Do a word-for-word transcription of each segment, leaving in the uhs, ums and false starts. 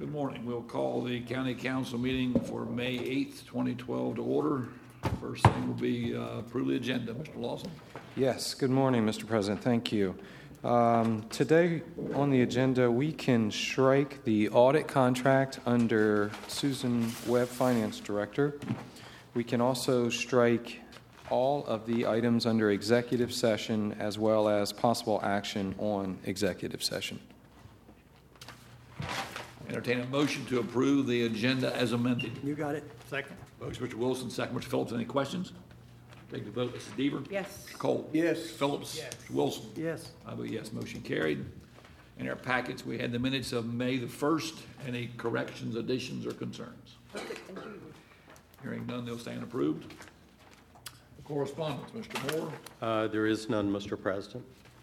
Good morning. We'll call the County Council meeting for May eighth, twenty twelve to order. First thing will be uh, approve the agenda. Mister Lawson. Yes, good morning, Mister President. Thank you. Um, today on the agenda, we can strike the audit contract under Susan Webb, Finance Director. We can also strike all of the items under executive session as well as possible action on executive session. Entertain a motion to approve the agenda as amended. You got it. Second. Motion, Mister Wilson. Second, Mister Phillips. Any questions? Take the vote. Missus Deaver? Yes. Mister Cole? Yes. Phillips? Yes. Mister Wilson? Yes. I vote yes. Motion carried. In our packets, we had the minutes of May the first. Any corrections, additions, or concerns? Hearing none, they'll stand approved. Correspondence, Mister Moore. Uh, there is none, Mister President.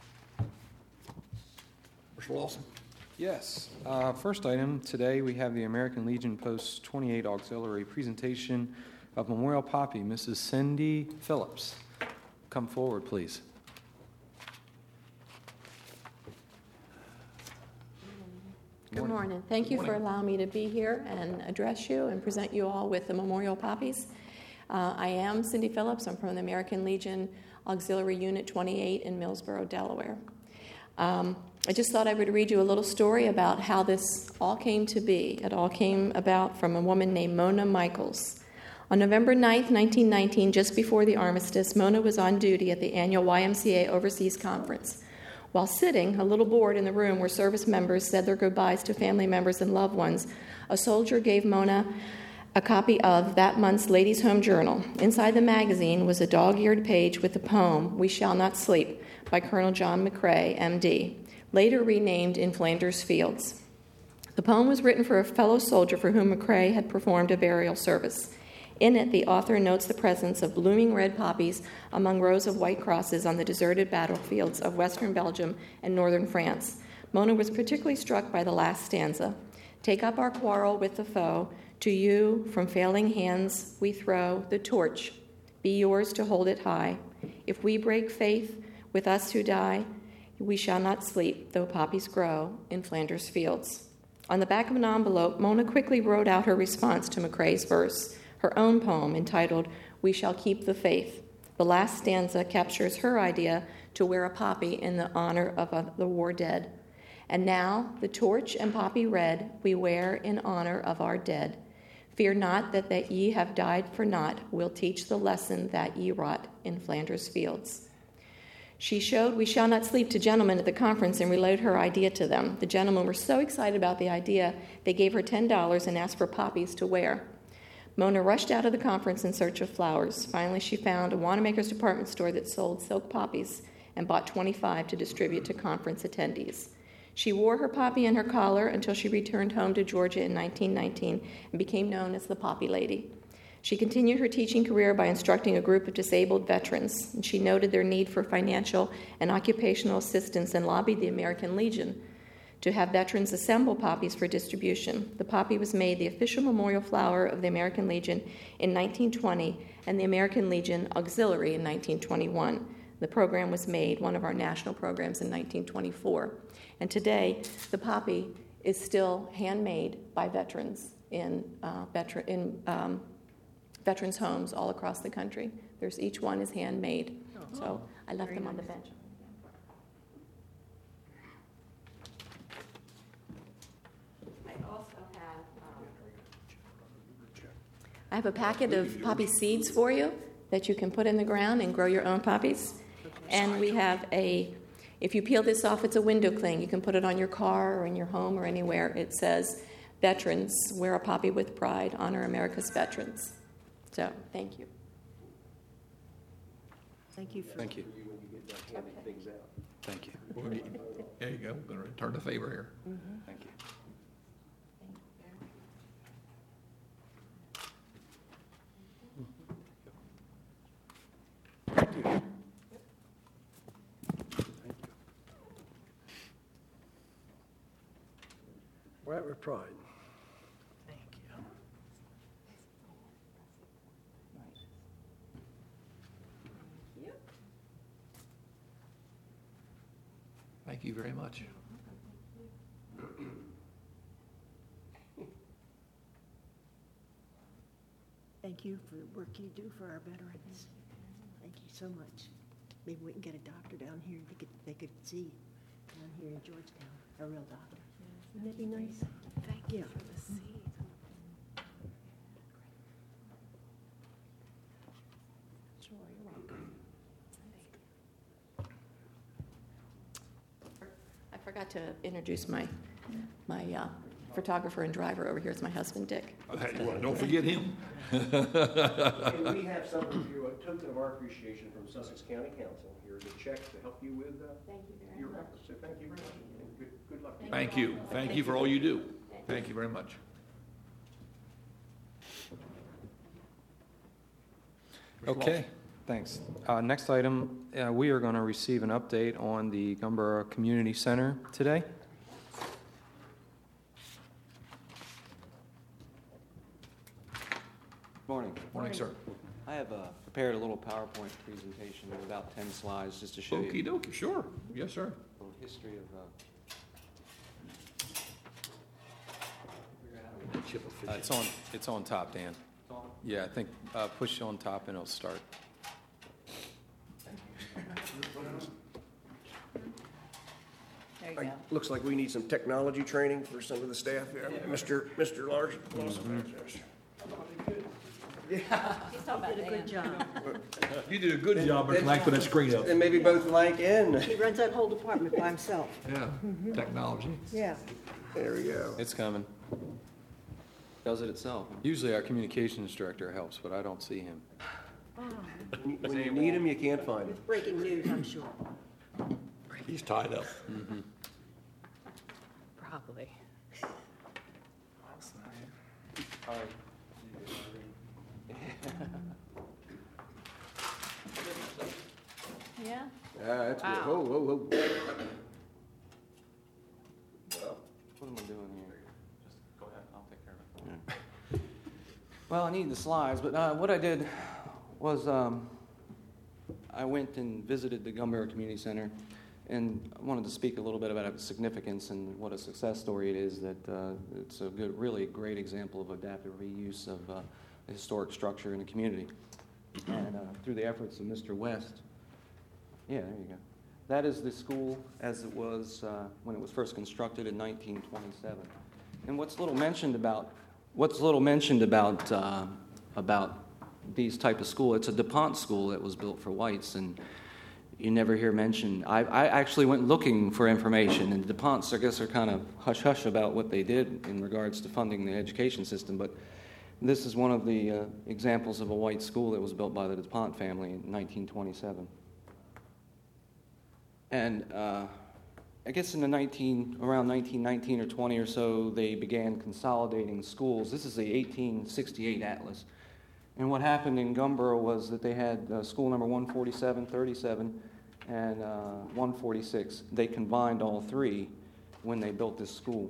Mister Lawson. Yes. Uh, first item, today we have the American Legion Post twenty-eight Auxiliary presentation of Memorial Poppy. Missus Cindy Phillips, come forward, please. Good morning. Thank you Good for morning. allowing me to be here and address you and present you all with the Memorial Poppies. Uh, I am Cindy Phillips. I'm from the American Legion Auxiliary Unit twenty-eight in Millsboro, Delaware. Um, I just thought I would read you a little story about how this all came to be. It all came about from a woman named Mona Michaels. On November ninth, nineteen nineteen, just before the armistice, Mona was on duty at the annual Y M C A Overseas Conference. While sitting, a little board in the room where service members said their goodbyes to family members and loved ones, a soldier gave Mona a copy of that month's Ladies' Home Journal. Inside the magazine was a dog-eared page with the poem, We Shall Not Sleep, by Colonel John McCrae, M D, later renamed In Flanders Fields. The poem was written for a fellow soldier for whom McCrae had performed a burial service. In it, the author notes the presence of blooming red poppies among rows of white crosses on the deserted battlefields of western Belgium and northern France. Mona was particularly struck by the last stanza. Take up our quarrel with the foe. To you, from failing hands, we throw the torch. Be yours to hold it high. If we break faith with us who die, we shall not sleep, though poppies grow in Flanders fields. On the back of an envelope, Mona quickly wrote out her response to McCrae's verse, her own poem entitled, We Shall Keep the Faith. The last stanza captures her idea to wear a poppy in the honor of uh, the war dead. And now, the torch and poppy red we wear in honor of our dead. Fear not that, that ye have died for naught, we'll teach the lesson that ye wrought in Flanders fields. She showed We Shall Not Sleep to gentlemen at the conference and relayed her idea to them. The gentlemen were so excited about the idea, they gave her ten dollars and asked for poppies to wear. Mona rushed out of the conference in search of flowers. Finally, she found a Wanamaker's department store that sold silk poppies and bought twenty-five to distribute to conference attendees. She wore her poppy in her collar until she returned home to Georgia in nineteen nineteen and became known as the Poppy Lady. She continued her teaching career by instructing a group of disabled veterans, and she noted their need for financial and occupational assistance and lobbied the American Legion to have veterans assemble poppies for distribution. The poppy was made the official memorial flower of the American Legion in nineteen twenty and the American Legion Auxiliary in nineteen twenty-one. The program was made one of our national programs in nineteen twenty-four. And today, the poppy is still handmade by veterans in, uh, veteran, in um, veterans' homes all across the country. There's each one is handmade. So I left them on the bench. I also have um, I have a packet of poppy seeds for you that you can put in the ground and grow your own poppies. And we have a, if you peel this off, it's a window cling. You can put it on your car or in your home or anywhere. It says, Veterans, wear a poppy with pride, honor America's veterans. So, thank you. Thank you for Thank you. Okay. Thank you. There you go. I'm going to return the favor here. Mm-hmm. Thank you. Wear it with pride. Thank you. Yep. Thank you very much. thank you for the work you do for our veterans. Thank you so much. Maybe we can get a doctor down here, they could, they could see down here in Georgetown, a real doctor. Wouldn't that be nice? Thank you for the seed. Sure, you're welcome. I forgot to introduce my, my uh, photographer and driver over here. It's my husband, Dick. Hey, well, don't forget him. And we have something for you, a token of our appreciation from Sussex County Council. Here's a check to help you with uh, Thank you very your much. efforts. So thank you very much. And good, good luck to you. Thank you. Thank you for all you do. Thank you very much. Okay, thanks. Uh, Next item, uh, we are going to receive an update on the Gumboro Community Center today. Morning. Morning, sir. I have uh, prepared a little PowerPoint presentation of about ten slides just to show Okey you dokey, sure. Yes, sir. a little history of. Uh, Chip Uh, It's on, it's on top, Dan. Yeah, I think uh, push on top and it'll start. There you I- go. Looks like we need some technology training for some of the staff here. Mister Mister Larson. He's talking about Did a good Dan. job. You did a good job of putting that screen up. And maybe both Mike and, He runs that whole department by himself. Yeah, technology. Yeah. there we go. It's coming. does it itself. Usually our communications director helps, but I don't see him. When you- when you need him, you can't find him. Breaking news, I'm sure. He's tied up. Probably. Yeah? Ah, that's good. Whoa, whoa, whoa. What am I doing here? Just go ahead, I'll take care of it. Well, I need the slides, but uh, what I did was um, I went and visited the Gumboro Community Center, and I wanted to speak a little bit about its significance and what a success story it is. That uh, it's a good, really great example of adaptive reuse of uh, a historic structure in a community, and uh, through the efforts of Mister West. Yeah, there you go. That is the school as it was uh, when it was first constructed in nineteen twenty-seven. And what's little mentioned about what's little mentioned about uh, about these type of school? It's a DuPont school that was built for whites, and you never hear mention. I, I actually went looking for information, and DuPonts, I guess, are kind of hush hush about what they did in regards to funding the education system. But this is one of the uh, examples of a white school that was built by the DuPont family in nineteen twenty-seven. And uh, I guess in the nineteen around nineteen nineteen or twenty or so, they began consolidating schools. This is the eighteen sixty-eight atlas. And what happened in Gumboro was that they had uh, school number one forty-seven, thirty-seven, and uh, one forty-six. They combined all three when they built this school.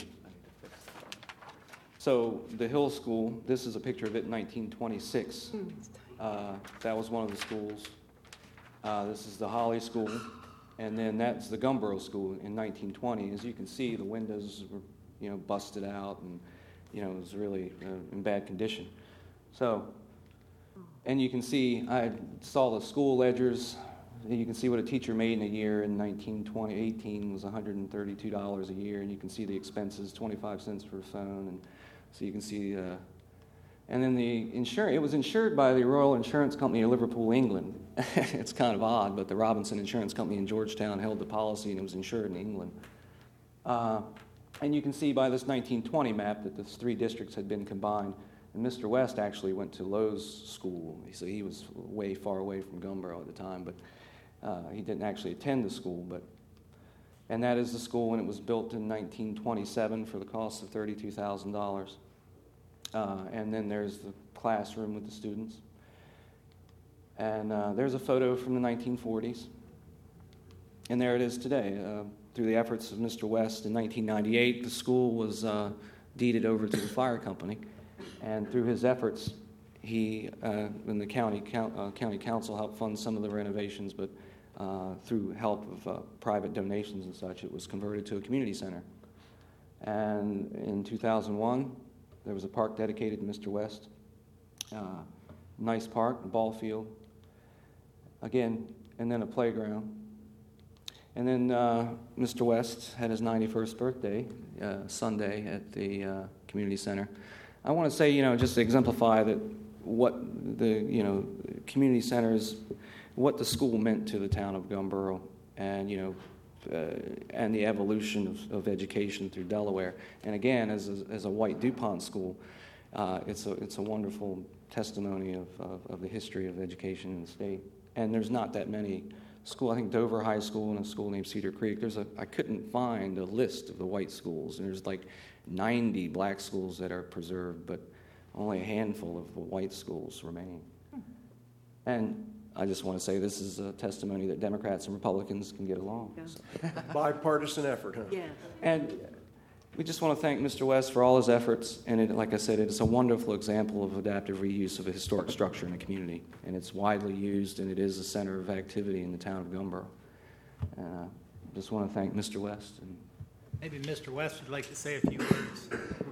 So the Hill School, this is a picture of it in nineteen twenty-six. Uh, that was one of the schools. Uh, this is the Holly School. And then that's the Gumboro School in nineteen twenty. As you can see, the windows were, you know, busted out, and you know, it was really uh, in bad condition. So, and you can see, I saw the school ledgers. You can see what a teacher made in a year in nineteen twenty, eighteen was one hundred thirty-two dollars a year, and you can see the expenses, twenty-five cents for a phone, and so you can see. Uh, and then the insurance, it was insured by the Royal Insurance Company of Liverpool, England. It's kind of odd, but the Robinson Insurance Company in Georgetown held the policy, and it was insured in England. Uh, and you can see by this nineteen twenty map that the three districts had been combined. And Mister West actually went to Lowe's School, so he was way far away from Gumboro at the time, but uh, he didn't actually attend the school. But and that is the school when it was built in nineteen twenty-seven for the cost of thirty-two thousand dollars. Uh, and then there's the classroom with the students. And uh, there's a photo from the nineteen forties. And there it is today. Uh, through the efforts of Mister West in nineteen ninety-eight, the school was uh, deeded over to the fire company. And through his efforts, he uh, and the county, uh, county council helped fund some of the renovations, but uh, through help of uh, private donations and such, it was converted to a community center. And in two thousand one, there was a park dedicated to Mister West. Uh, nice park, a ball field, again, and then a playground. And then uh, Mister West had his ninety-first birthday uh, Sunday at the uh, community center. I want to say, you know, just to exemplify that what the, you know, community centers, what the school meant to the town of Gumboro, and, you know, uh, and the evolution of, of education through Delaware. And again, as a, as a white DuPont school, uh, it's a it's a wonderful testimony of, of, of the history of education in the state. And there's not that many schools. I think Dover High School and a school named Cedar Creek. There's a I couldn't find a list of the white schools, and there's like ninety black schools that are preserved, but only a handful of the white schools remain. And I just want to say this is a testimony that Democrats and Republicans can get along. Yeah. So. Bipartisan effort, huh? Yeah. And we just want to thank Mister West for all his efforts. And it, like I said, it's a wonderful example of adaptive reuse of a historic structure in a community. And it's widely used, and it is a center of activity in the town of Gumboro. Uh, just want to thank Mister West. And Maybe Mister West would like to say a few words.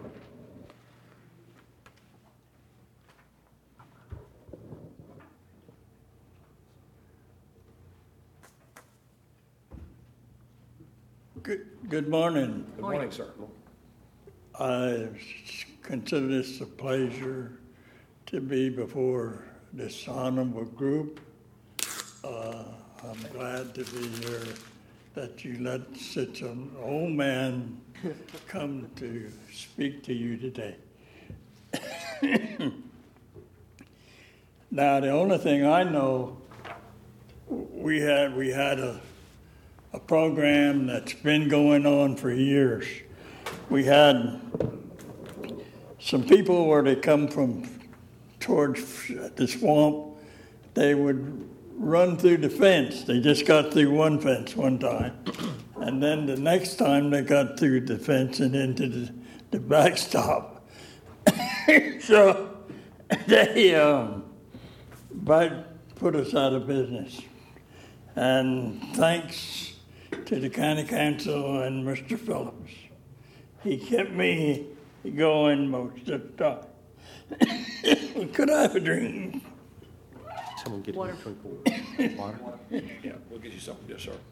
Good, good morning. Good morning, sir. I consider this a pleasure to be before this honorable group. Uh, I'm glad to be here, that you let such an old man come to speak to you today. Now, the only thing I know, we had we had a a program that's been going on for years. We had some people where they come from towards the swamp, they would run through the fence. They just got through one fence one time. And then the next time they got through the fence and into the, the backstop. So they um, but put us out of business. And thanks to the county council and Mister Phillips. He kept me going most of the time. Could I have a drink? Someone get Water. a drink of water. Water? Yeah, we'll get you something, yes, sir.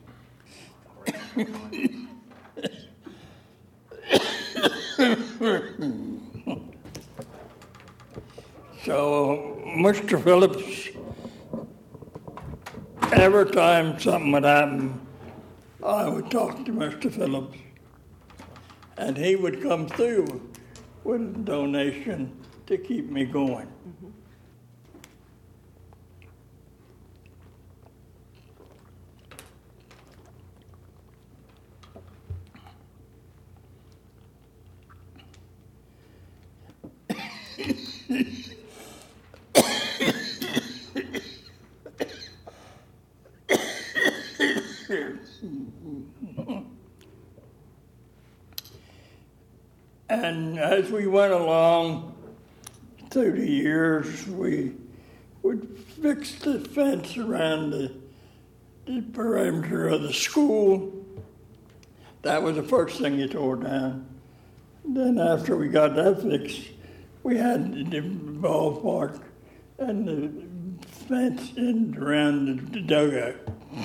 So, Mister Phillips, every time something would happen, I would talk to Mister Phillips, and he would come through with a donation to keep me going. Mm-hmm. And as we went along through the years, we would fix the fence around the, the perimeter of the school. That was the first thing you tore down. Then after we got that fixed, we had the ballpark and the fence in around the dugout.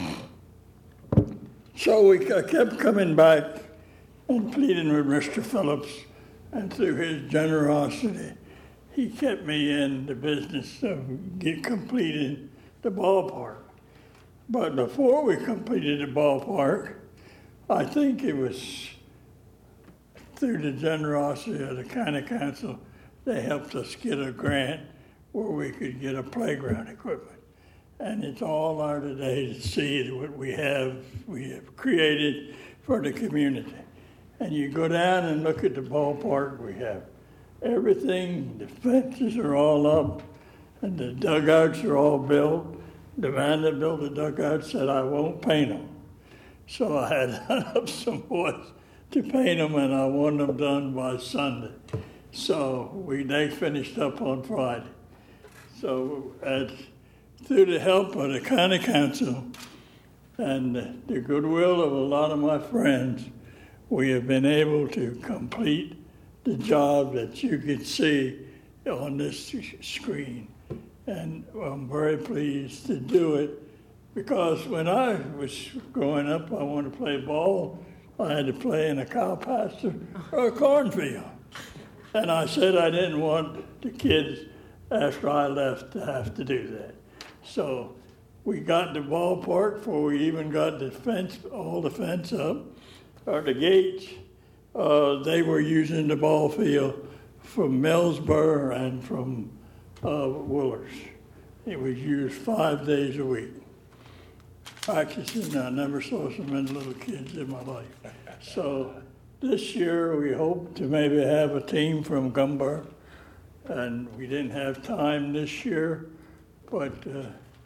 So we I kept coming back and pleading with Mister Phillips, and through his generosity, he kept me in the business of get completing the ballpark. But before we completed the ballpark, I think it was through the generosity of the county council, they helped us get a grant where we could get a playground equipment. And it's all our today to see what we have, we have created for the community. And you go down and look at the ballpark, we have everything, the fences are all up, and the dugouts are all built. The man that built the dugout said, I won't paint them. So I had up some boys to paint them, and I want them done by Sunday. So we they finished up on Friday. So as, through the help of the county council and the goodwill of a lot of my friends, we have been able to complete the job that you can see on this screen. and I'm very pleased to do it because when I was growing up, I wanted to play ball. I had to play in a cow pasture or a cornfield. And I said I didn't want the kids after I left to have to do that. So we got the ballpark before we even got the fence, all the fence up, or the gates. Uh, they were using the ball field from Millsboro and from uh, Willers. It was used five days a week. Practicing, I never saw so many little kids in my life. So this year we hope to maybe have a team from Gumboro, and we didn't have time this year, but uh,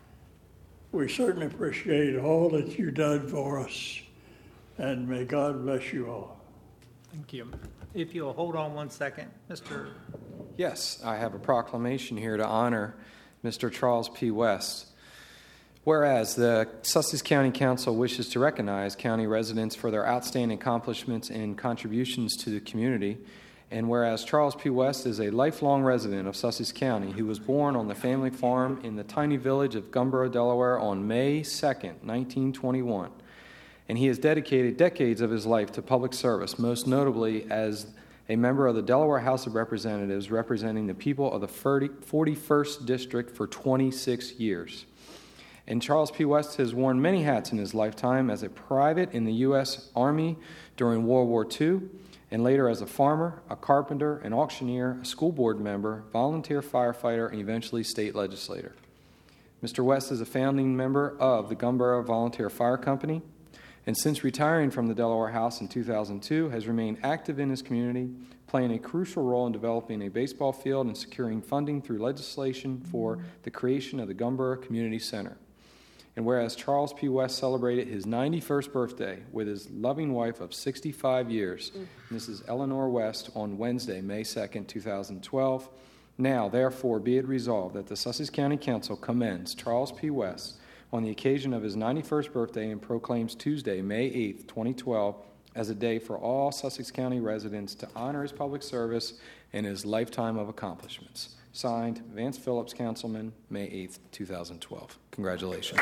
we certainly appreciate all that you done for us, and may God bless you all. Thank you. If you'll hold on one second, Mister Yes, I have a proclamation here to honor Mister Charles P. West. Whereas the Sussex County Council wishes to recognize county residents for their outstanding accomplishments and contributions to the community, and whereas Charles P. West is a lifelong resident of Sussex County who was born on the family farm in the tiny village of Gumboro, Delaware on May second, nineteen twenty-one, and he has dedicated decades of his life to public service, most notably as a member of the Delaware House of Representatives representing the people of the forty-first District for twenty-six years. And Charles P. West has worn many hats in his lifetime as a private in the U S Army during World War Two, and later as a farmer, a carpenter, an auctioneer, a school board member, volunteer firefighter, and eventually state legislator. Mister West is a founding member of the Gumboro Volunteer Fire Company, and since retiring from the Delaware House in two thousand two, has remained active in his community, playing a crucial role in developing a baseball field and securing funding through legislation for the creation of the Gumboro Community Center. And whereas Charles P. West celebrated his ninety-first birthday with his loving wife of sixty-five years, Missus Eleanor West, on Wednesday, May second, two thousand twelve, now, therefore, be it resolved that the Sussex County Council commends Charles P. West on the occasion of his ninety-first birthday and proclaims Tuesday, May eighth, twenty twelve, as a day for all Sussex County residents to honor his public service and his lifetime of accomplishments. Signed, Vance Phillips, Councilman, May eighth, two thousand twelve. Congratulations.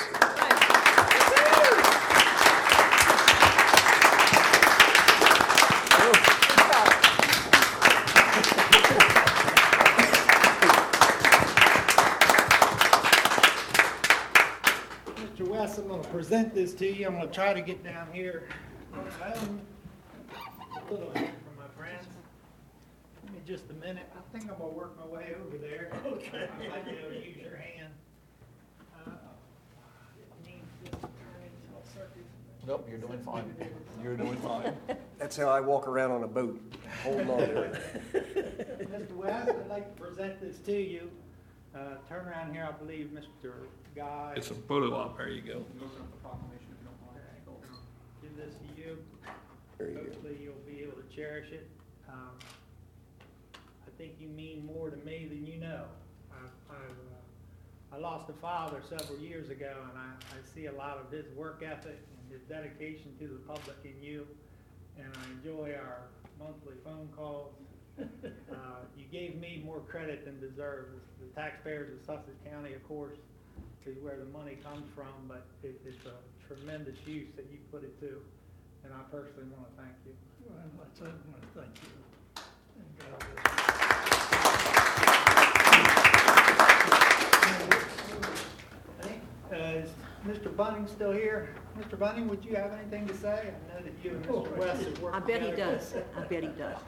Mister West, I'm going to present this to you. I'm going to try to get down here. A little help from my friends. Give me just a minute. I think I'm going to work my way over there. Okay. I might be able to use your hand. Uh, it needs to turn into a circuit. Nope, you're doing fine. You're doing fine. That's how I walk around on a boat, holding on to it. Mister West, I'd like to present this to you. Uh, turn around here, I believe Mister Guy. It's a photo op. There you go. Give this to you. There you go. Hopefully you'll be able to cherish it. Um, I think you mean more to me than you know. I, I, uh, I lost a father several years ago, and I, I see a lot of his work ethic and his dedication to the public in you, and I enjoy our monthly phone calls. Uh, you gave me more credit than deserved. The taxpayers of Sussex County, of course, is where the money comes from, but it, it's a tremendous use that you put it to, and I personally want to thank you. Well, I certainly want to thank you. And God bless. Uh, is Mister Bunning still here? Mister Bunning, would you have anything to say? I know that you and Mister West have worked I bet he together. does. I bet he does.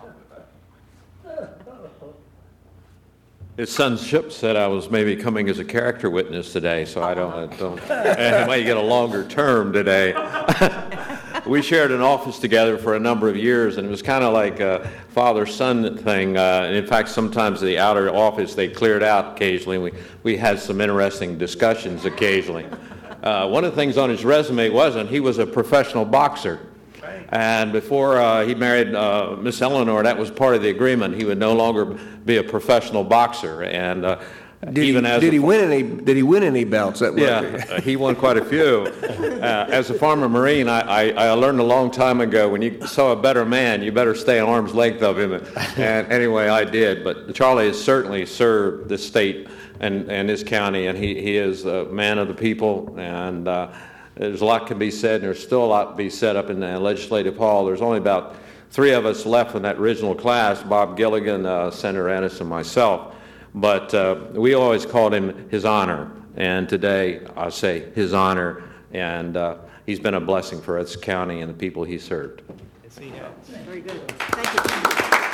His sonship said I was maybe coming as a character witness today, so I don't, I don't, and I might get a longer term today. We shared an office together for a number of years, and it was kind of like a father-son thing. Uh, and in fact, sometimes the outer office, they cleared out occasionally. We, we had some interesting discussions occasionally. Uh, one of the things on his resume wasn't he was a professional boxer. And before uh, he married uh, Miss Eleanor, that was part of the agreement. He would no longer be a professional boxer. And uh, Did, even he, as did a, he win any? Did he win any belts? That yeah, uh, he won quite a few. Uh, as a former Marine, I, I, I learned a long time ago when you saw a better man, you better stay at arm's length of him. And anyway, I did. But Charlie has certainly served the state and, and his county, and he, he is a man of the people, and uh, there's a lot can be said, and there's still a lot to be said up in the legislative hall. There's only about three of us left in that original class, Bob Gilligan, uh, Senator Ennis, and myself, but uh, we always called him His Honor, and today I say His Honor, and uh, he's been a blessing for this county and the people he served. Yes, he has. Very good. Thank you.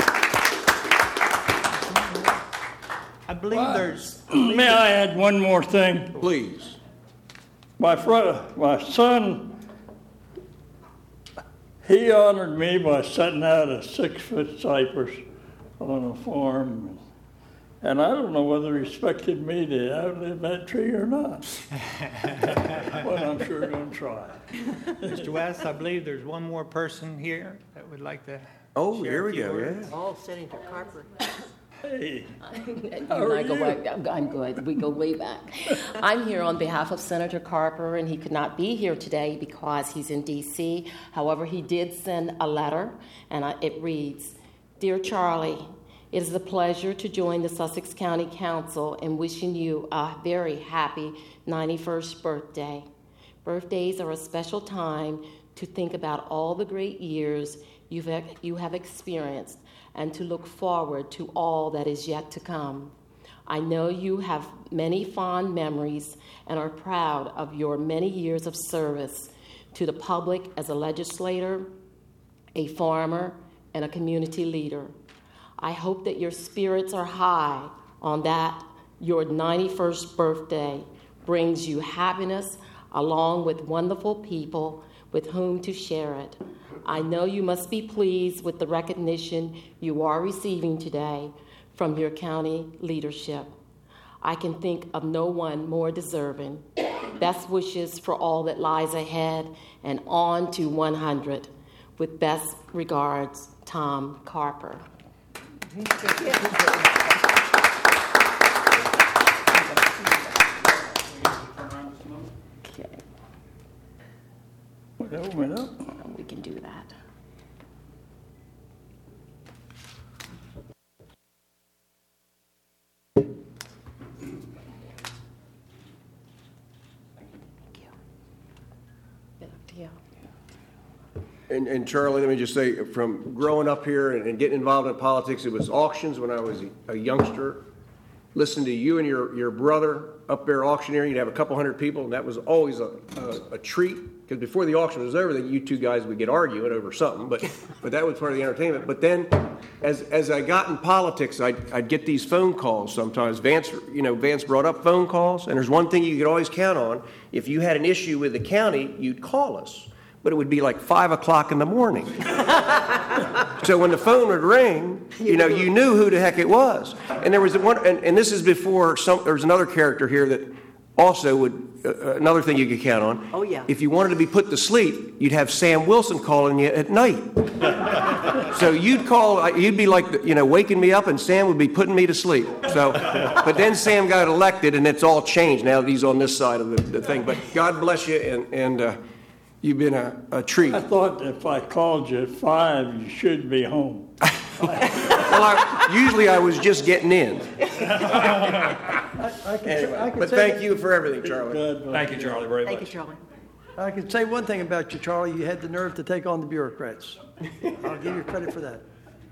I believe there's, May I add one more thing? Please. My fr- my son, he honored me by setting out a six-foot cypress on a farm. And I don't know whether he expected me to outlive that tree or not. But I'm sure going to try. Mister West, I believe there's one more person here that would like to Oh, share here a we few go, words. yeah. All Senator Carper. Hey, You and How are I go you? way, I'm I'm good. We go way back. I'm here on behalf of Senator Carper, and he could not be here today because he's in D C. However, he did send a letter, and I, it reads, "Dear Charlie, it is a pleasure to join the Sussex County Council in wishing you a very happy ninety-first birthday. Birthdays are a special time to think about all the great years you've, you have experienced and to look forward to all that is yet to come. I know you have many fond memories and are proud of your many years of service to the public as a legislator, a farmer, and a community leader. I hope that your spirits are high on that your ninety-first birthday brings you happiness along with wonderful people with whom to share it. I know you must be pleased with the recognition you are receiving today from your county leadership. I can think of no one more deserving. Best wishes for all that lies ahead and on to one hundred. With best regards, Tom Carper." Okay, would that open up? we can do that. Thank you. Back to you. And, and Charlie, let me just say, from growing up here and, and getting involved in politics, it was auctions when I was a, a youngster. Listen to you and your, your brother up there auctioneering. You'd have a couple hundred people, and that was always a, a, a treat. Because before the auction was over, then you two guys would get arguing over something, but but that was part of the entertainment. But then, as as I got in politics, I'd, I'd get these phone calls sometimes. Vance, you know, Vance brought up phone calls, and there's one thing you could always count on: if you had an issue with the county, you'd call us. But it would be like five o'clock in the morning. So when the phone would ring, you know, you knew who the heck it was. And there was one, and, and this is before some. There was another character here that also would. Uh, another thing you could count on. Oh, yeah. If you wanted to be put to sleep, you'd have Sam Wilson calling you at night. So you'd call, you'd be like, you know, waking me up, and Sam would be putting me to sleep. So, but then Sam got elected, and it's all changed now that he's on this side of the, the thing. But God bless you, and, and uh, you've been a, a treat. I thought if I called you at five, you should be home. Well, I, usually I was just getting in. I can, Anyway, I can but say, thank you for everything, Charlie. God, Thank you, Charlie, very Thank you, much. Charlie. I can say one thing about you, Charlie. You had the nerve to take on the bureaucrats. I'll give you credit for that.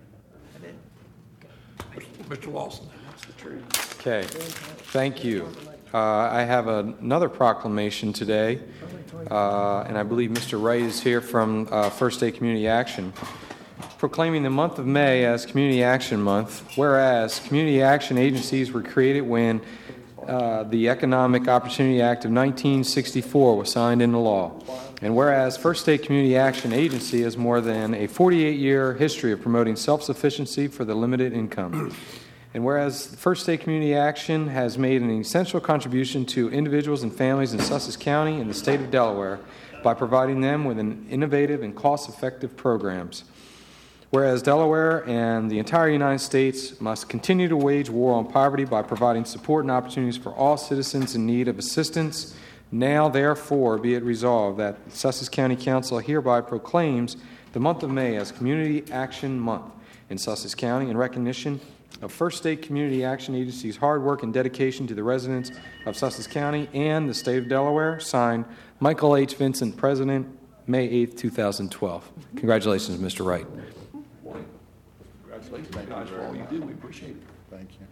Mister Lawson. Okay, thank you. Uh, I have another proclamation today, uh, and I believe Mister Wright is here from uh, First Day Community Action, proclaiming the month of May as Community Action Month, whereas community action agencies were created when uh, the Economic Opportunity Act of nineteen sixty-four was signed into law, and whereas First Day Community Action Agency has more than a forty-eight year history of promoting self-sufficiency for the limited income. And whereas First Day Community Action has made an essential contribution to individuals and families in Sussex County and the state of Delaware by providing them with an innovative and cost-effective programs. Whereas Delaware and the entire United States must continue to wage war on poverty by providing support and opportunities for all citizens in need of assistance, now therefore be it resolved that Sussex County Council hereby proclaims the month of May as Community Action Month in Sussex County in recognition of First State Community Action Agency's hard work and dedication to the residents of Sussex County and the state of Delaware. Signed, Michael H. Vincent, President, May eighth, two thousand twelve. Congratulations, Mister Wright. Congratulations, guys, for all you do. We appreciate it. Thank you.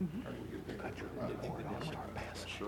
Sure.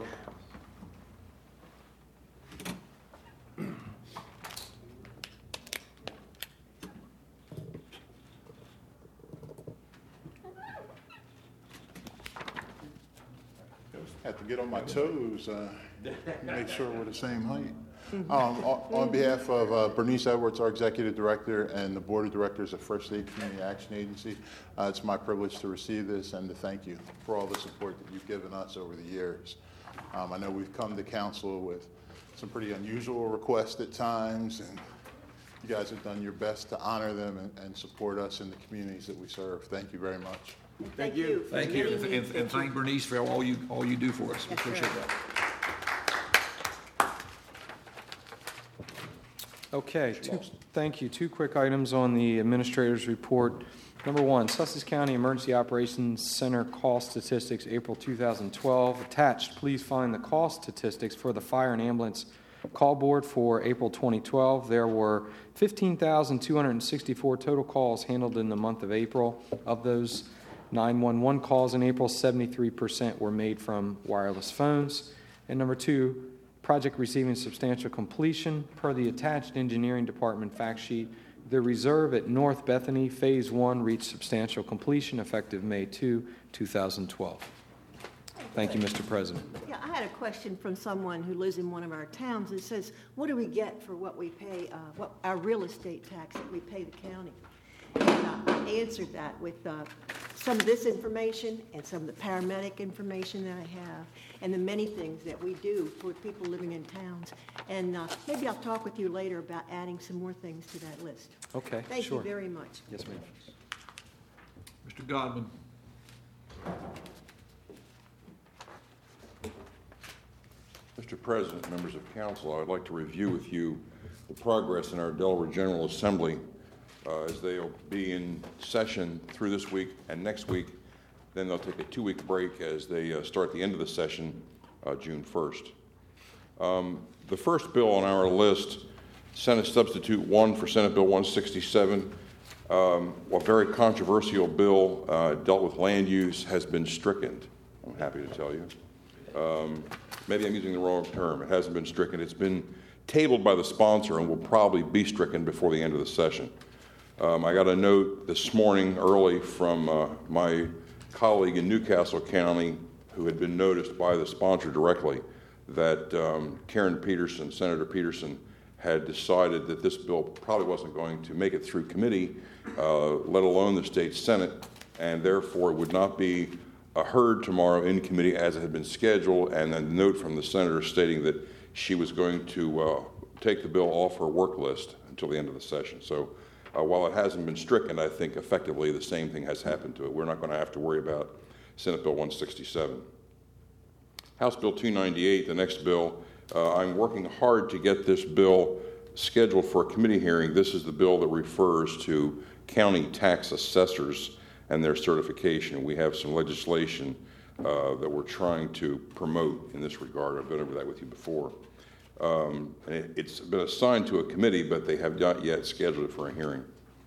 Have to get on my toes, uh, make sure we're the same height. Um, on, on behalf of uh, Bernice Edwards, our Executive Director, and the Board of Directors of First State Community Action Agency, uh, it's my privilege to receive this and to thank you for all the support that you've given us over the years. Um, I know we've come to council with some pretty unusual requests at times, and you guys have done your best to honor them and, and support us in the communities that we serve. Thank you very much. Thank you. Thank you, and, and, and thank Bernice for all you, all you do for us. We That's appreciate right. that. Okay, two, thank you. Two quick items on the administrator's report. Number one, Sussex County Emergency Operations Center cost statistics, April two thousand twelve. Attached, please find the cost statistics for the fire and ambulance call board for April twenty twelve. There were fifteen thousand two hundred sixty-four total calls handled in the month of April. Of those nine one one calls in April, seventy-three percent were made from wireless phones. And number two, project receiving substantial completion. Per the attached engineering department fact sheet, the reserve at North Bethany Phase one reached substantial completion effective May second, two thousand twelve. Thank you, Mister President. Yeah, I had a question from someone who lives in one of our towns. It says, what do we get for what we pay, uh, what our real estate tax that we pay the county? And uh, I answered that with uh, some of this information and some of the paramedic information that I have and the many things that we do for people living in towns. And uh, maybe I'll talk with you later about adding some more things to that list. Okay, Thank sure. you very much. Yes, ma'am. Mister Godwin. Mister President, members of council, I'd like to review with you the progress in our Delaware General Assembly uh, as they'll be in session through this week and next week. Then they'll take a two-week break as they uh, start the end of the session uh, June first. Um, the first bill on our list, Senate Substitute one for Senate Bill one sixty-seven, um, a very controversial bill, uh, dealt with land use, has been stricken. I'm happy to tell you. Um, maybe I'm using the wrong term. It hasn't been stricken. It's been tabled by the sponsor and will probably be stricken before the end of the session. Um, I got a note this morning early from uh, my colleague in Newcastle County who had been noticed by the sponsor directly that um, Karen Peterson, Senator Peterson, had decided that this bill probably wasn't going to make it through committee, uh, let alone the state Senate, and therefore it would not be uh, heard tomorrow in committee as it had been scheduled, and a note from the senator stating that she was going to uh, take the bill off her work list until the end of the session. So uh, while it hasn't been stricken, I think effectively the same thing has happened to it. We're not going to have to worry about Senate Bill one sixty-seven. House Bill two ninety-eight, the next bill, uh, I'm working hard to get this bill scheduled for a committee hearing. This is the bill that refers to county tax assessors and their certification. We have some legislation uh, that we're trying to promote in this regard. I've been over that with you before. Um, and it, it's been assigned to a committee, but they have not yet scheduled it for a hearing.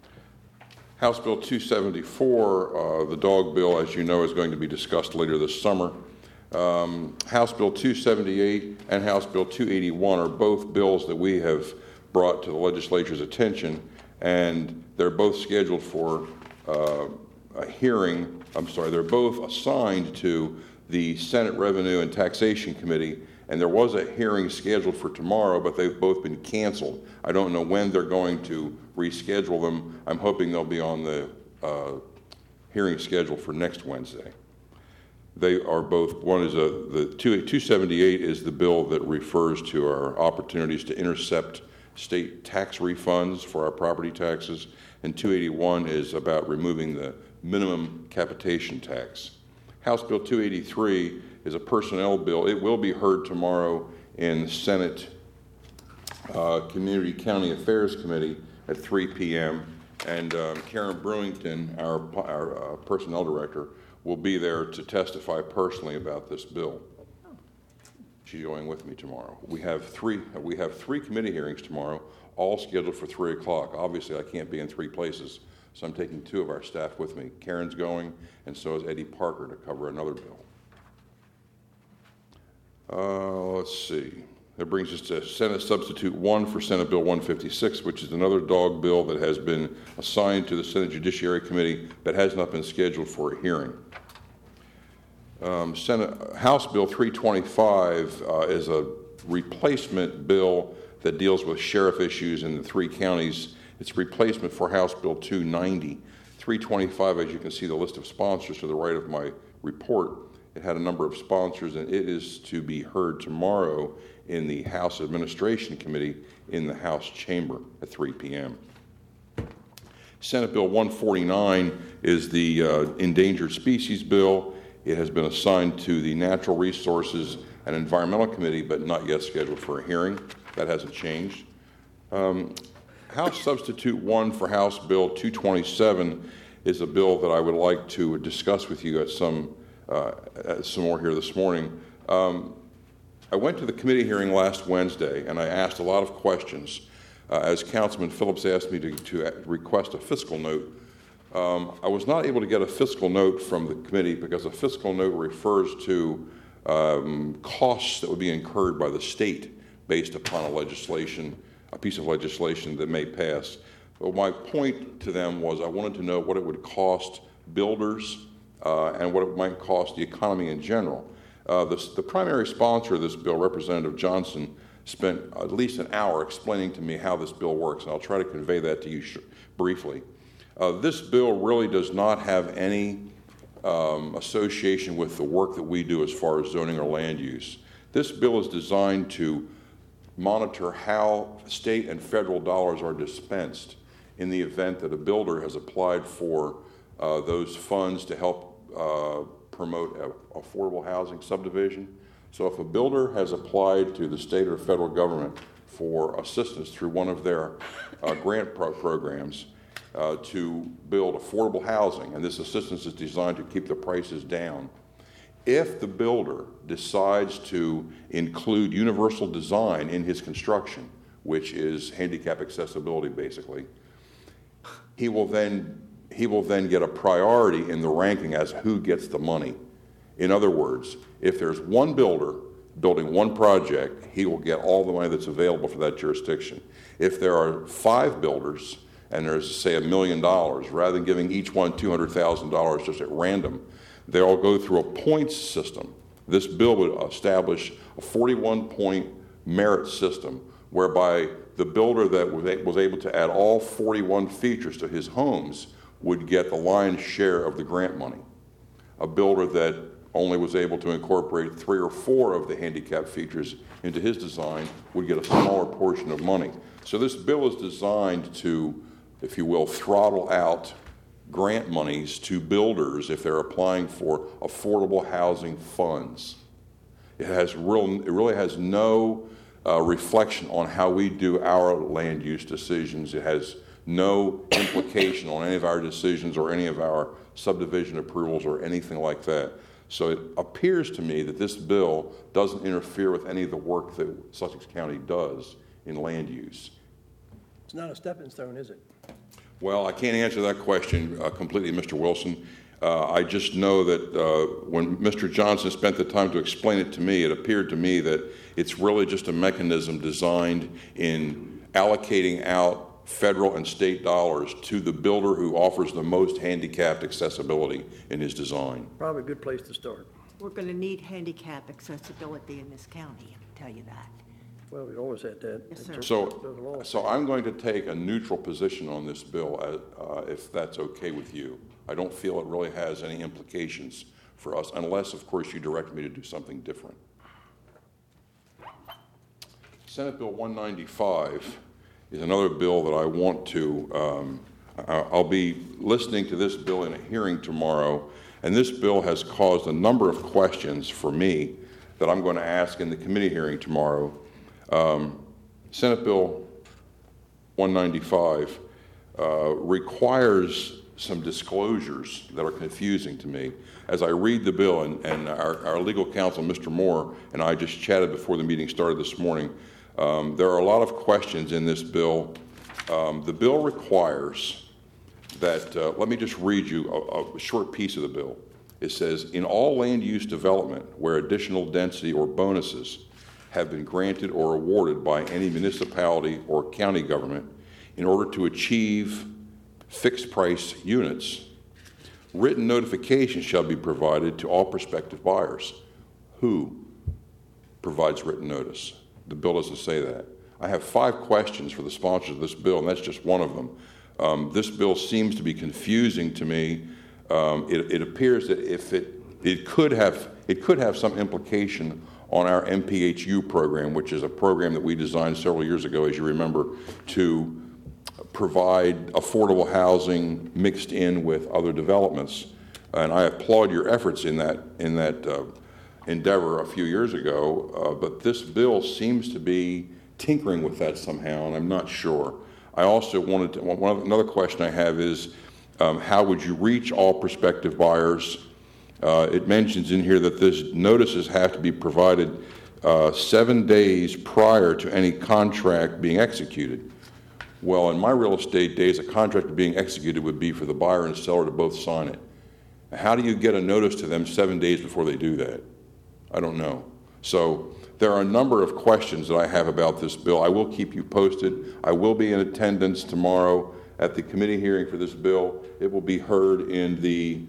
House Bill two seventy-four, uh, the dog bill, as you know, is going to be discussed later this summer. Um, House Bill two seventy-eight and House Bill two eighty-one are both bills that we have brought to the legislature's attention, and they're both scheduled for uh, a hearing. I'm sorry, they're both assigned to the Senate Revenue and Taxation Committee, and there was a hearing scheduled for tomorrow, but they've both been canceled. I don't know when they're going to reschedule them. I'm hoping they'll be on the uh, hearing schedule for next Wednesday. They are both, one is a, the two seventy-eight is the bill that refers to our opportunities to intercept state tax refunds for our property taxes, and two eighty-one is about removing the minimum capitation tax. House Bill two eighty-three is a personnel bill. It will be heard tomorrow in Senate uh, Community County Affairs Committee at three p.m. And um, Karen Brewington, our, our uh, personnel director, will be there to testify personally about this bill. She's going with me tomorrow. We have three, we have three committee hearings tomorrow, all scheduled for three o'clock. Obviously, I can't be in three places, so I'm taking two of our staff with me. Karen's going, and so is Eddie Parker to cover another bill. Uh, let's see. That brings us to Senate Substitute one for Senate Bill one fifty-six, which is another dog bill that has been assigned to the Senate Judiciary Committee but has not been scheduled for a hearing. Um, Senate House Bill three twenty-five uh, is a replacement bill that deals with sheriff issues in the three counties. It's a replacement for House Bill two ninety. three twenty-five, as you can see the list of sponsors to the right of my report, it had a number of sponsors, and it is to be heard tomorrow in the House Administration Committee in the House chamber at three p.m. Senate Bill one forty-nine is the uh, Endangered Species Bill. It has been assigned to the Natural Resources and Environmental Committee, but not yet scheduled for a hearing. That hasn't changed. Um, House Substitute one for House Bill two twenty-seven is a bill that I would like to discuss with you at some, uh, at some more here this morning. Um, I went to the committee hearing last Wednesday, and I asked a lot of questions. Uh, as Councilman Phillips asked me to, to request a fiscal note, um, I was not able to get a fiscal note from the committee because a fiscal note refers to um, costs that would be incurred by the state based upon a legislation, a piece of legislation that may pass. But my point to them was I wanted to know what it would cost builders uh, and what it might cost the economy in general. Uh, the, the primary sponsor of this bill, Representative Johnson, spent at least an hour explaining to me how this bill works, and I'll try to convey that to you sh- briefly. Uh, this bill really does not have any um, association with the work that we do as far as zoning or land use. This bill is designed to monitor how state and federal dollars are dispensed in the event that a builder has applied for uh, those funds to help uh, promote a, affordable housing subdivision. So if a builder has applied to the state or federal government for assistance through one of their uh, grant pro- programs uh, to build affordable housing, and this assistance is designed to keep the prices down, if the builder decides to include universal design in his construction, which is handicap accessibility basically, he will then he will then get a priority in the ranking as who gets the money. In other words, if there's one builder building one project, he will get all the money that's available for that jurisdiction. If there are five builders and there's, say, a million dollars, rather than giving each one two hundred thousand dollars just at random, they'll go through a points system. This bill would establish a forty-one point merit system whereby the builder that was able to add all forty-one features to his homes would get the lion's share of the grant money. A builder that only was able to incorporate three or four of the handicap features into his design would get a smaller portion of money. So this bill is designed to, if you will, throttle out grant monies to builders if they're applying for affordable housing funds. It has real, it really has no uh, reflection on how we do our land use decisions. It has no implication on any of our decisions or any of our subdivision approvals or anything like that. So it appears to me that this bill doesn't interfere with any of the work that Sussex County does in land use. It's not a stepping stone, is it? Well, I can't answer that question uh, completely, Mister Wilson. Uh, I just know that uh, when Mister Johnson spent the time to explain it to me, it appeared to me that it's really just a mechanism designed in allocating out federal and state dollars to the builder who offers the most handicapped accessibility in his design. Probably a good place to start. We're going to need handicap accessibility in this county, I can tell you that. Well, we always had that. Yes, sir. So, so I'm going to take a neutral position on this bill, uh, if that's okay with you. I don't feel it really has any implications for us, unless, of course, you direct me to do something different. Senate Bill one ninety-five is another bill that I want to, um, I'll be listening to this bill in a hearing tomorrow, and this bill has caused a number of questions for me that I'm going to ask in the committee hearing tomorrow. Um, Senate Bill one ninety-five uh, requires some disclosures that are confusing to me. As I read the bill, and, and our, our legal counsel, Mister Moore, and I just chatted before the meeting started this morning, um, there are a lot of questions in this bill. Um, the bill requires that, uh, let me just read you a, a short piece of the bill. It says, in all land use development where additional density or bonuses have been granted or awarded by any municipality or county government in order to achieve fixed price units, written notification shall be provided to all prospective buyers. Who provides written notice? The bill doesn't say that. I have five questions for the sponsors of this bill, and that's just one of them. Um, this bill seems to be confusing to me. Um, it, it appears that if it it could have it could have some implication on our M P H U program, which is a program that we designed several years ago, as you remember, to provide affordable housing mixed in with other developments. And I applaud your efforts in that in that uh, endeavor a few years ago. Uh, but this bill seems to be tinkering with that somehow, and I'm not sure. I also wanted to, one, another question I have is, um, how would you reach all prospective buyers? Uh, it mentions in here that this notices have to be provided uh, seven days prior to any contract being executed. Well, in my real estate days, a contract being executed would be for the buyer and seller to both sign it. How do you get a notice to them seven days before they do that? I don't know. So there are a number of questions that I have about this bill. I will keep you posted. I will be in attendance tomorrow at the committee hearing for this bill. It will be heard in the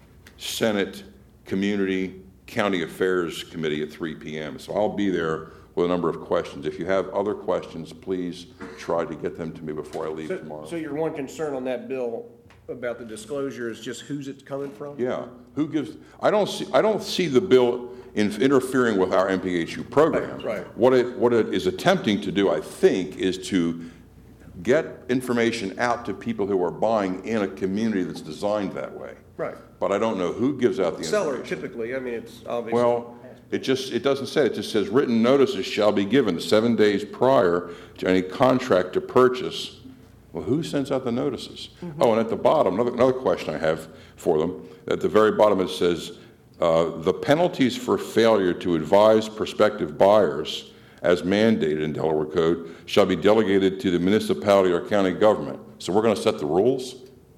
Senate Community County Affairs Committee at three p.m. So I'll be there with a number of questions. If you have other questions, please try to get them to me before I leave So, tomorrow. so your one concern on that bill about the disclosure is just who's it's coming from? Yeah. Who gives? I don't see. I don't see the bill in interfering with our M P H U program. Right, right. What it what it is attempting to do, I think, is to get information out to people who are buying in a community that's designed that way. Right. But I don't know who gives out the Seller, information. typically. I mean, it's obviously. Well, it just it doesn't say. It just says written notices shall be given seven days prior to any contract to purchase. Well, who sends out the notices? Mm-hmm. Oh, and at the bottom, another another question I have for them. At the very bottom, it says uh, the penalties for failure to advise prospective buyers, as mandated in Delaware Code, shall be delegated to the municipality or county government. So we're going to set the rules.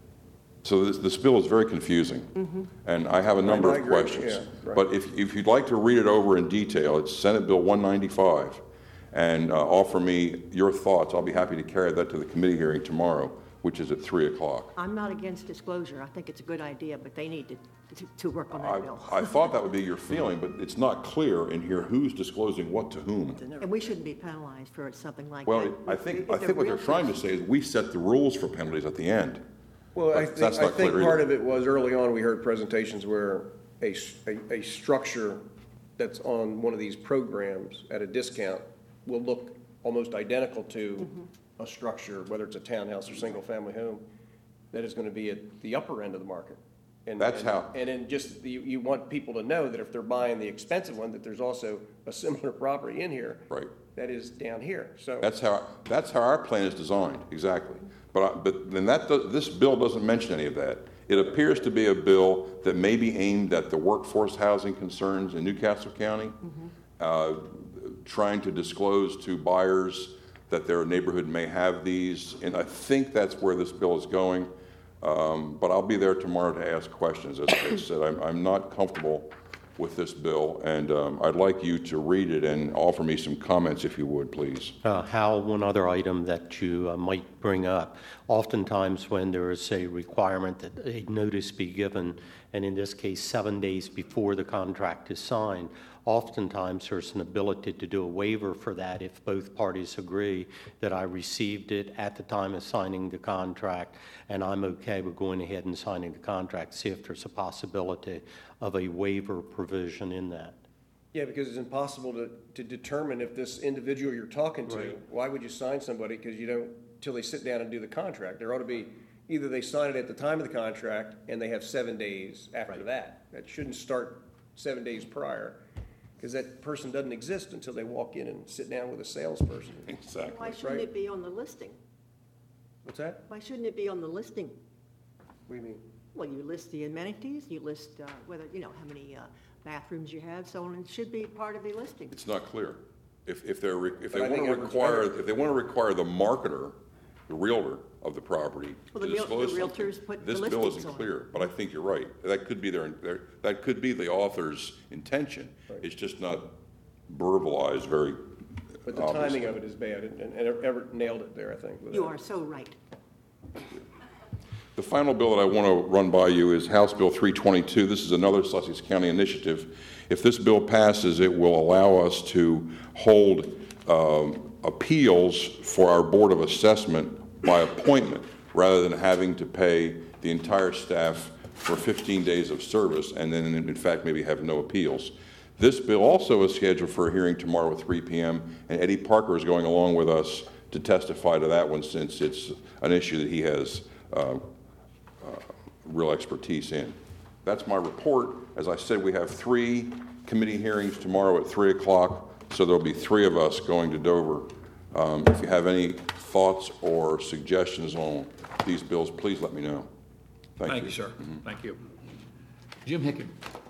So this, this bill is very confusing, mm-hmm. and I have a number I of agree. questions. Yeah, right. But if, if you'd like to read it over in detail, it's Senate Bill one ninety-five, and uh, offer me your thoughts. I'll be happy to carry that to the committee hearing tomorrow, which is at three o'clock. I'm not against disclosure. I think it's a good idea, but they need to, to, to work on that I, bill. I thought that would be your feeling, but it's not clear in here who's disclosing what to whom. And we shouldn't be penalized for something like Well, that. it- I think, If I they're think what they're real trying to things. say is we set the rules for penalties at the end. Well, I But think, that's I not think clear part either. of it was early on, we heard presentations where a, s- a- a structure that's on one of these programs at a discount will look almost identical to a structure, whether it's a townhouse or single-family home, that is going to be at the upper end of the market. And That's and- how- And then just, you, you want people to know that if they're buying the expensive one, that there's also a similar property in here. Right. That is down here, so. That's how, that's how our plan is designed, exactly. But, I- but then that, does- this bill doesn't mention any of that. It appears to be a bill that may be aimed at the workforce housing concerns in Newcastle County, uh, trying to disclose to buyers that their neighborhood may have these, and I think that's where this bill is going. Um, But I'll be there tomorrow to ask questions. As I said, I'm, I'm not comfortable with this bill, and um, I'd like you to read it and offer me some comments, if you would, please. Uh, Hal, one other item that you uh, might bring up. Oftentimes when there is a requirement that a notice be given, and in this case seven days before the contract is signed, oftentimes there's an ability to do a waiver for that if both parties agree that I received it at the time of signing the contract and I'm okay with going ahead and signing the contract. See if there's a possibility of a waiver provision in that. Yeah, because it's impossible to, to determine if this individual you're talking to, Right. why would you sign somebody? Because you don't, till they sit down and do the contract. There ought to be, either they sign it at the time of the contract and they have seven days after Right. that. That shouldn't start seven days prior, because that person doesn't exist until they walk in and sit down with a salesperson. Exactly. Why shouldn't Right. it be on the listing? What's that? Why shouldn't it be on the listing? What do you mean? Well, you list the amenities, you list uh, whether, you know, how many uh, bathrooms you have, so on, it should be part of the listing. It's not clear. If, if they're, re- if they But I want think to everyone's require, better. if they want to require the marketer, the realtor of the property Well, to the real- the disclose something, realtors put the this bill listings isn't on. clear, but I think you're right. That could be their, their, that could be the author's intention. It's just not verbalized very But the obviously. timing of it is bad, and and Everett nailed it there, I think. with You that. are so right. The final bill that I want to run by you is House Bill three twenty-two. This is another Sussex County initiative. If this bill passes, it will allow us to hold um, appeals for our Board of Assessment by appointment, rather than having to pay the entire staff for fifteen days of service, and then in fact maybe have no appeals. This bill also is scheduled for a hearing tomorrow at three p.m., and Eddie Parker is going along with us to testify to that one, since it's an issue that he has uh, uh, real expertise in. That's my report. As I said, we have three committee hearings tomorrow at three o'clock, so there'll be three of us going to Dover. Um, if you have any thoughts or suggestions on these bills, please let me know. Thank, Thank you, sir. Thank you. Jim Hicken.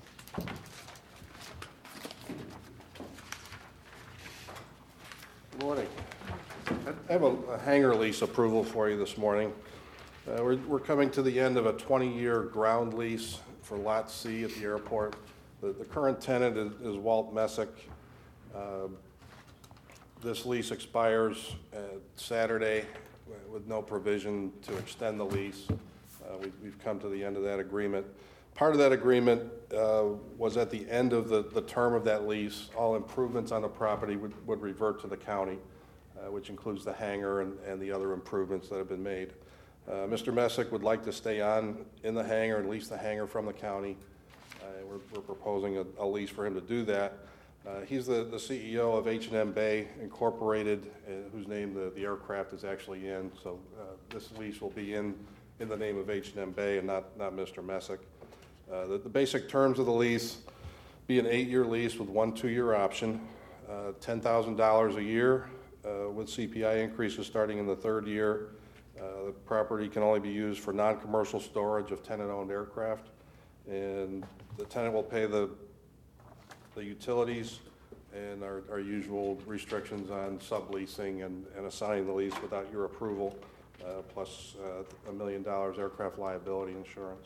Good morning. I have a a hangar lease approval for you this morning. Uh, We're we're coming to the end of a twenty-year ground lease for Lot C at the airport. The the current tenant is is Walt Messick. Uh, This lease expires uh, Saturday with no provision to extend the lease. Uh, we- We've come to the end of that agreement. Part of that agreement uh, was at the end of the the term of that lease, all improvements on the property would would revert to the county, uh, which includes the hangar and and the other improvements that have been made. Uh, Mister Messick would like to stay on in the hangar and lease the hangar from the county. Uh, We're we're proposing a a lease for him to do that. Uh, He's the the C E O of H and M Bay Incorporated, uh, whose name the the aircraft is actually in. So uh, this lease will be in in the name of H and M Bay and not not Mister Messick. Uh, The the basic terms of the lease be an eight-year lease with one two-year option, uh, ten thousand dollars a year uh, with C P I increases starting in the third year. Uh, The property can only be used for non-commercial storage of tenant-owned aircraft, and the tenant will pay the the utilities and our, our usual restrictions on subleasing and, and assigning the lease without your approval, uh, plus uh, a million dollars aircraft liability insurance.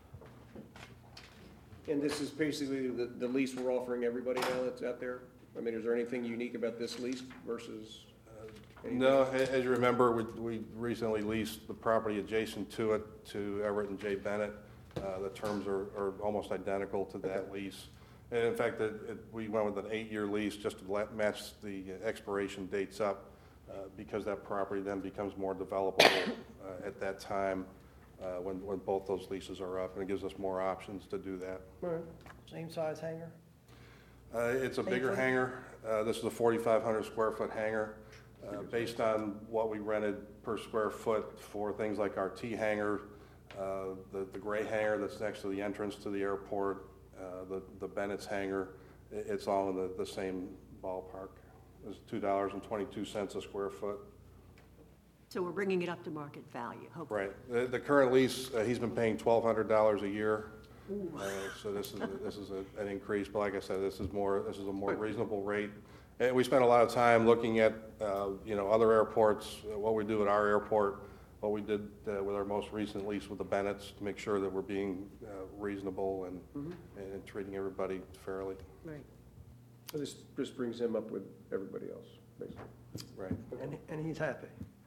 And this is basically the, the lease we're offering everybody now that's out there? I mean, is there anything unique about this lease versus? uh, anything? No, a- as you remember, we, we recently leased the property adjacent to it to Everett and Jay Bennett. Uh, the terms are, are almost identical to that lease. And in fact, it, it, we went with an eight-year lease just to la- match the expiration dates up, uh, because that property then becomes more developable uh, at that time uh, when, when both those leases are up, and it gives us more options to do that. All right. Same size hangar? Uh, It's a bigger Eight foot? hangar. Uh, This is a forty-five hundred square foot hangar. Uh, Based on what we rented per square foot for things like our T hangar, uh, the the gray hangar that's next to the entrance to the airport, uh, the the Bennett's hangar, i- it's all in the the same ballpark. It's two dollars and twenty-two cents a square foot. So we're bringing it up to market value, hopefully. Right. The the current lease, uh, he's been paying twelve hundred dollars a year. Ooh. Uh, So this is, this is a- an increase, but like I said, this is more, this is a more reasonable rate. And we spent a lot of time looking at, uh, you know, other airports, uh, what we do at our airport, what we did uh, with our most recent lease with the Bennetts, to make sure that we're being uh, reasonable and, Mhm. and treating everybody fairly. Right. So this just brings him up with everybody else, basically. Right. And, and he's happy.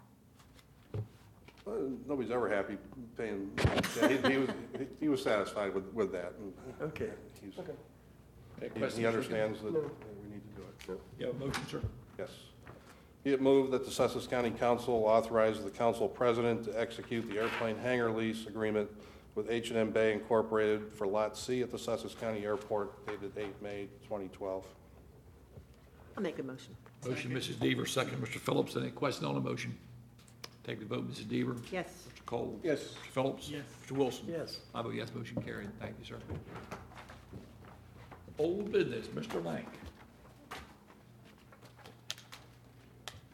Uh, Nobody's ever happy paying, yeah, he, he was, he- he was satisfied with, with that. and Okay. he's- Okay. Any He- questions, He Mr. understands that No. we need to do it. You have a motion, sir? Yes. Be it moved that the Sussex County Council authorizes the council president to execute the airplane hangar lease agreement with H and M Bay Incorporated for Lot C at the Sussex County Airport dated eighth May twenty twelve. I'll make a motion. Motion, Missus Deaver, second, Mister Phillips. Any question on the motion? Take the vote, Missus Deaver. Yes. Mister Cole. Yes. Mister Phillips. Yes. Mister Wilson. Yes. I vote yes, motion carried. Thank you, sir. Old business, Mister Lank.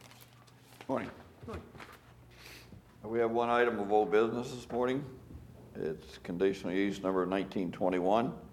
Morning. Morning. We have one item of old business this morning. It's conditional use number nineteen twenty-one.